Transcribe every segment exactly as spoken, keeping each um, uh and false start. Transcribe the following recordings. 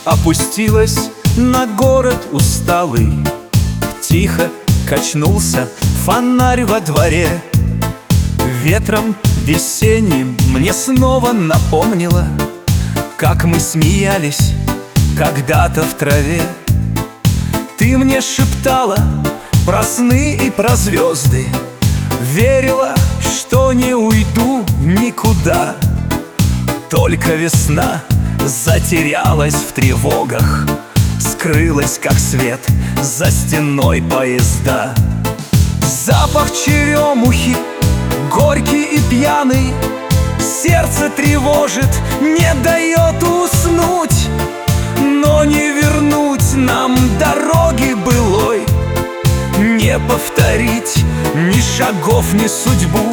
опустилась на город усталый. Тихо качнулся фонарь во дворе. Ветром весенним мне снова напомнило, как мы смеялись когда-то в траве. Ты мне шептала про сны и про звезды, верила, что не уйду никуда. Только весна затерялась в тревогах, скрылась, как свет, за стеной поезда. Запах черемухи, горький и пьяный, сердце тревожит, не дает уснуть. Но не вернуть нам дороги былой, не повторить ни шагов, ни судьбу.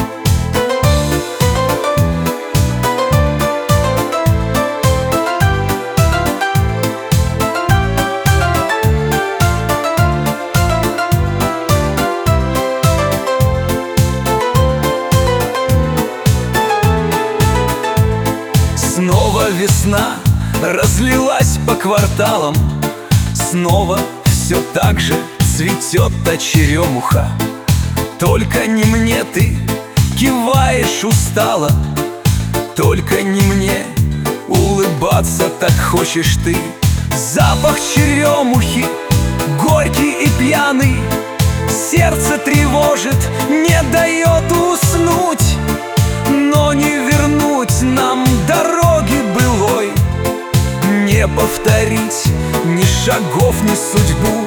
Снова весна разлилась по кварталам, снова все так же цветет та черемуха. Только не мне ты киваешь устало, только не мне улыбаться так хочешь ты. Запах черемухи, горький и пьяный, сердце тревожит, не дает уснуть. Но не вернуть нам дороги былой, не повторить ни шагов, ни судьбу.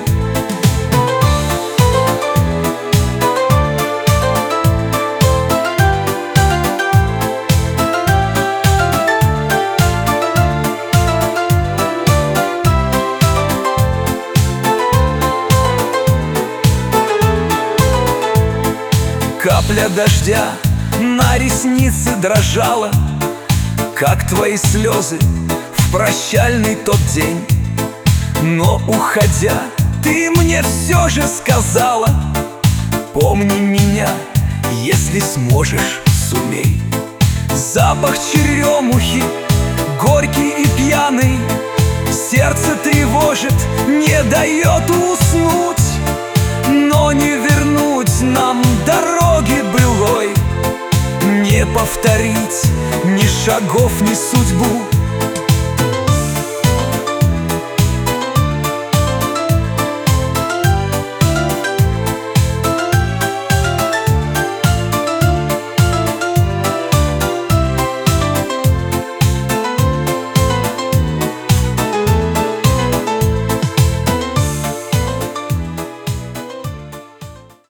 Капля дождя на реснице дрожала, как твои слезы в прощальный тот день. Но уходя, ты мне все же сказала: помни меня, если сможешь, сумей. Запах черемухи, горький и пьяный, сердце тревожит, не дает уснуть. Но не вернуть нам дороги былой, не повторить ни шагов, ни судьбу.